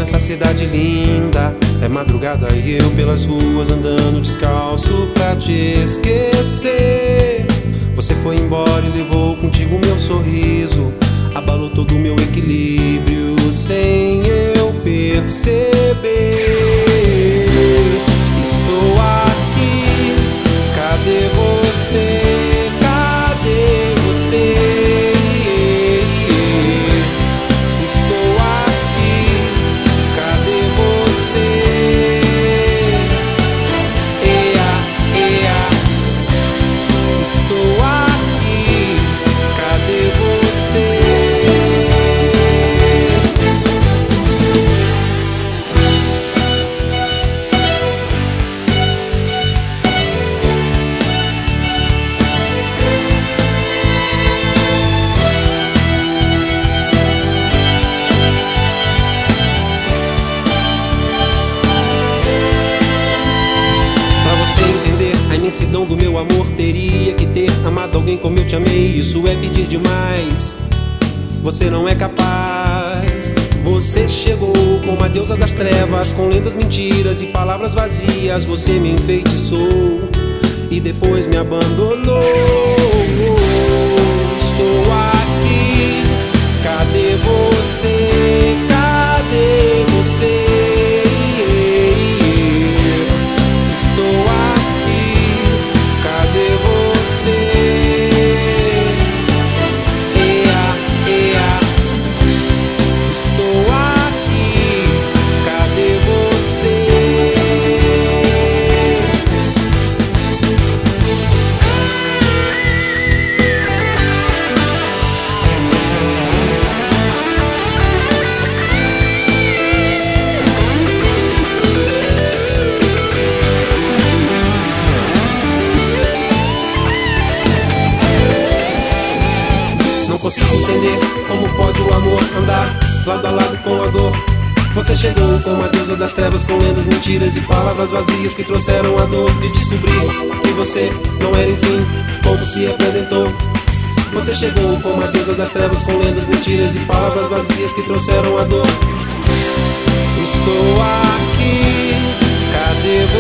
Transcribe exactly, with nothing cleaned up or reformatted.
nessa cidade linda. É madrugada e eu pelas ruas andando descalço pra te esquecer. Você foi embora e levou contigo meu sorriso, abalou todo o meu equilíbrio sem eu perceber. Estou aqui, cadê você? Cadê você? A imensidão do meu amor, teria que ter amado alguém como eu te amei. Isso é pedir demais, você não é capaz. Você chegou como a deusa das trevas, com lendas, mentiras e palavras vazias. Você me enfeitiçou e depois me abandonou. Estou aqui, cadê você? Cadê você? Não consigo entender como pode o amor andar lado a lado com a dor. Você chegou como a deusa das trevas, com lendas, mentiras e palavras vazias que trouxeram a dor de descobrir que você não era, enfim, como se apresentou. Você chegou como a deusa das trevas, com lendas, mentiras e palavras vazias que trouxeram a dor. Estou aqui, cadê você?